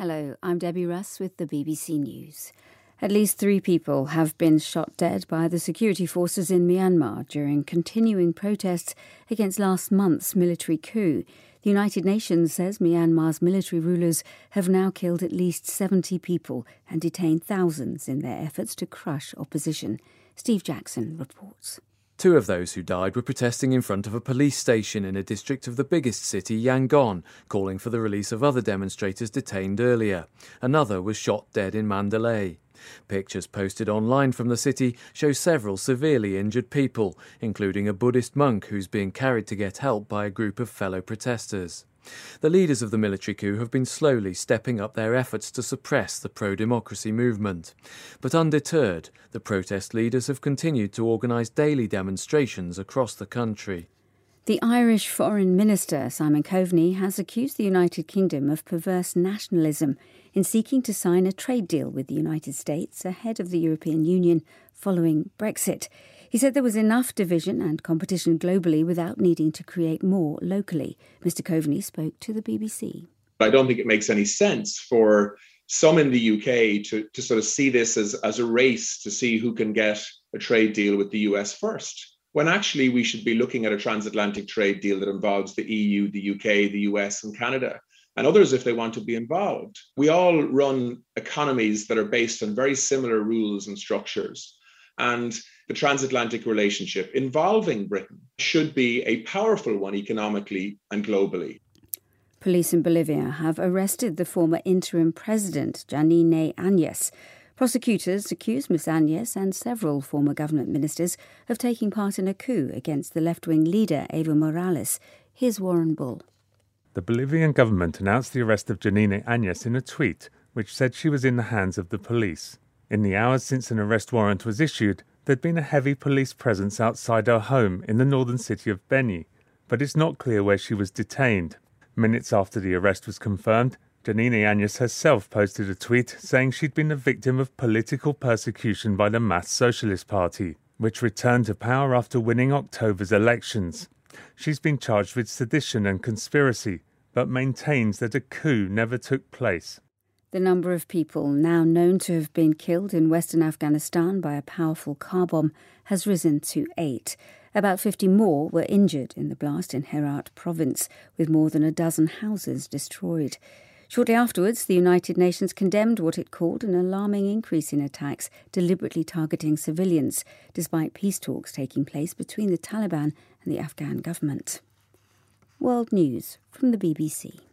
Hello, I'm Debbie Russ with the BBC News. At least 3 people have been shot dead by the security forces in Myanmar during continuing protests against last month's military coup. The United Nations says Myanmar's military rulers have now killed at least 70 people and detained thousands in their efforts to crush opposition. Steve Jackson reports. 2 of those who died were protesting in front of a police station in a district of the biggest city, Yangon, calling for the release of other demonstrators detained earlier. Another was shot dead in Mandalay. Pictures posted online from the city show several severely injured people, including a Buddhist monk who's being carried to get help by a group of fellow protesters. The leaders of the military coup have been slowly stepping up their efforts to suppress the pro-democracy movement. But undeterred, the protest leaders have continued to organise daily demonstrations across the country. The Irish Foreign Minister, Simon Coveney, has accused the United Kingdom of perverse nationalism in seeking to sign a trade deal with the United States ahead of the European Union following Brexit. He said there was enough division and competition globally without needing to create more locally. Mr Coveney spoke to the BBC. I don't think it makes any sense for some in the UK to sort of see this as a race to see who can get a trade deal with the US first, when actually we should be looking at a transatlantic trade deal that involves the EU, the UK, the US and Canada, and others if they want to be involved. We all run economies that are based on very similar rules and structures. And the transatlantic relationship involving Britain should be a powerful one economically and globally. Police in Bolivia have arrested the former interim president, Janine Áñez. Prosecutors accuse Ms Áñez and several former government ministers of taking part in a coup against the left-wing leader Evo Morales. Here's Warren Bull. The Bolivian government announced the arrest of Janine Áñez in a tweet, which said she was in the hands of the police. In the hours since an arrest warrant was issued, there'd been a heavy police presence outside her home in the northern city of Beni, but it's not clear where she was detained. Minutes after the arrest was confirmed, Janine Áñez herself posted a tweet saying she'd been a victim of political persecution by the Mass Socialist Party, which returned to power after winning October's elections. She's been charged with sedition and conspiracy, but maintains that a coup never took place. The number of people now known to have been killed in western Afghanistan by a powerful car bomb has risen to 8. About 50 more were injured in the blast in Herat province, with more than a dozen houses destroyed. Shortly afterwards, the United Nations condemned what it called an alarming increase in attacks deliberately targeting civilians, despite peace talks taking place between the Taliban and the Afghan government. World News from the BBC.